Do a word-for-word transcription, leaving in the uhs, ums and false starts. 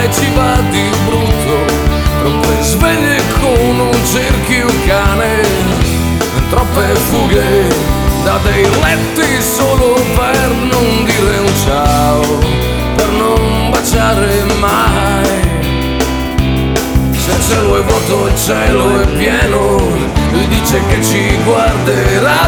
ci va di brutto, troppe sveglie con un cerchio cane, troppe fughe da dei letti solo per non dire un ciao, per non baciare mai. Se il cielo è vuoto il cielo è pieno, lui dice che ci guarderà